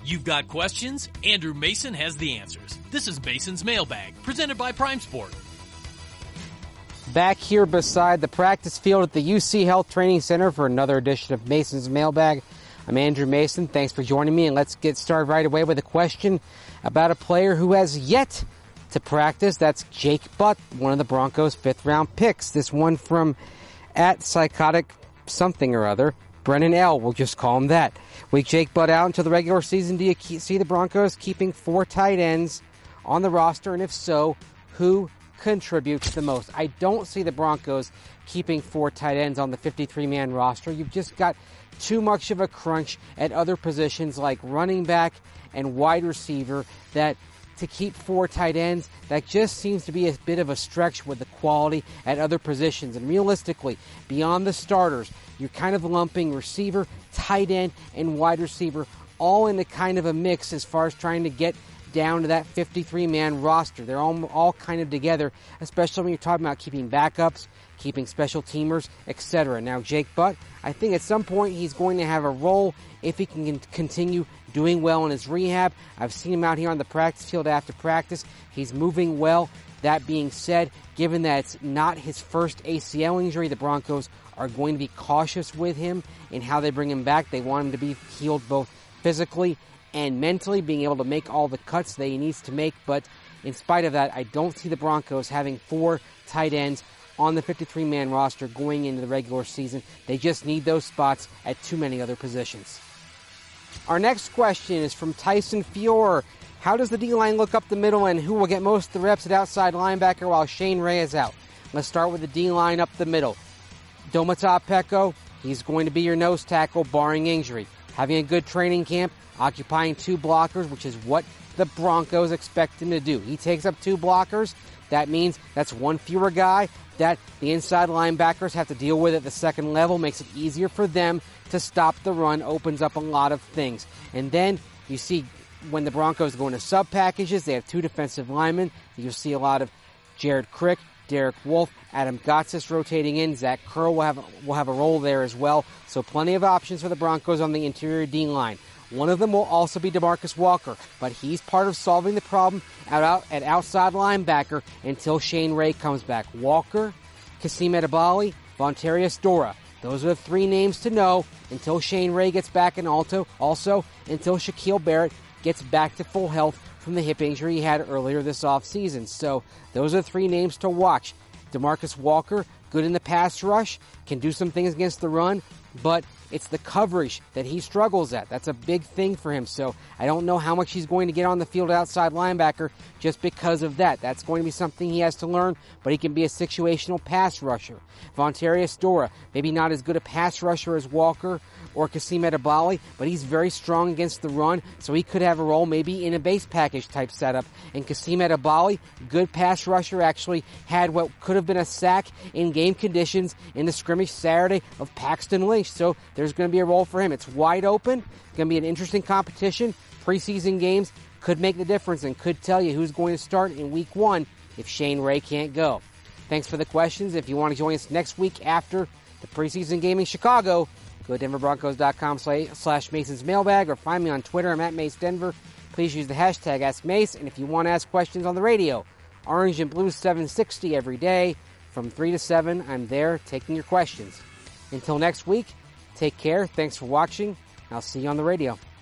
You've got questions? Andrew Mason has the answers. This is Mason's Mailbag, presented by Prime Sport. Back here beside the practice field at the UC Health Training Center for another edition of Mason's Mailbag. I'm Andrew Mason. Thanks for joining me, and let's get started right away with a question about a player who has yet to practice. That's Jake Butt, one of the Broncos' fifth-round picks. This one from @psychotic something or other. Brennan L., we'll just call him that. With Jake Butt out until the regular season, do you see the Broncos keeping 4 tight ends on the roster? And if so, who contributes the most? I don't see the Broncos keeping 4 tight ends on the 53-man roster. You've just got too much of a crunch at other positions like running back and wide receiver that to keep 4 tight ends, that just seems to be a bit of a stretch with the quality at other positions. And realistically, beyond the starters, you're kind of lumping receiver, tight end, and wide receiver all into kind of a mix as far as trying to get down to that 53-man roster. They're all kind of together, especially when you're talking about keeping backups, keeping special teamers, etc. Now, Jake Butt, I think at some point he's going to have a role if he can continue doing well in his rehab. I've seen him out here on the practice field after practice. He's moving well. That being said, given that it's not his first ACL injury, the Broncos are going to be cautious with him in how they bring him back. They want him to be healed both physically and mentally, being able to make all the cuts that he needs to make. But in spite of that, I don't see the Broncos having 4 tight ends on the 53-man roster going into the regular season. They just need those spots at too many other positions. Our next question is from Tyson Fiore. How does the D-line look up the middle, and who will get most of the reps at outside linebacker while Shane Ray is out? Let's start with the D-line up the middle. Domata Peko, he's going to be your nose tackle barring injury. Having a good training camp, occupying 2 blockers, which is what the Broncos expect him to do. He takes up 2 blockers. That means that's 1 fewer guy that the inside linebackers have to deal with at the second level. Makes it easier for them to stop the run, opens up a lot of things. And then you see when the Broncos go into sub packages, they have 2 defensive linemen. You'll see a lot of Jared Crick, Derek Wolfe, Adam Gotsis rotating in. Zach Curl will have a role there as well. So plenty of options for the Broncos on the interior D-line. One of them will also be DeMarcus Walker, but he's part of solving the problem at outside linebacker until Shane Ray comes back. Walker, Kasim Edebali, Vontarius Dora. Those are the 3 names to know until Shane Ray gets back, and also until Shaquille Barrett gets back to full health from the hip injury he had earlier this offseason. So those are the 3 names to watch. DeMarcus Walker, good in the pass rush, can do some things against the run, but it's the coverage that he struggles at. That's a big thing for him. So I don't know how much he's going to get on the field outside linebacker just because of that. That's going to be something he has to learn, but he can be a situational pass rusher. Vontarius Dora, maybe not as good a pass rusher as Walker or Kasim Edebali, but he's very strong against the run, so he could have a role maybe in a base package type setup. And Kasim Edebali, good pass rusher, actually had what could have been a sack in game conditions in the scrimmage Saturday of Paxton Lynch. So there's going to be a role for him. It's wide open. It's going to be an interesting competition. Preseason games could make the difference and could tell you who's going to start in week 1 if Shane Ray can't go. Thanks for the questions. If you want to join us next week after the preseason game in Chicago, go to denverbroncos.com/Mason's Mailbag or find me on Twitter. I'm at MaceDenver. Please use the hashtag AskMace. And if you want to ask questions on the radio, Orange and Blue 760 every day from 3 to 7. I'm there taking your questions. Until next week, take care. Thanks for watching. I'll see you on the radio.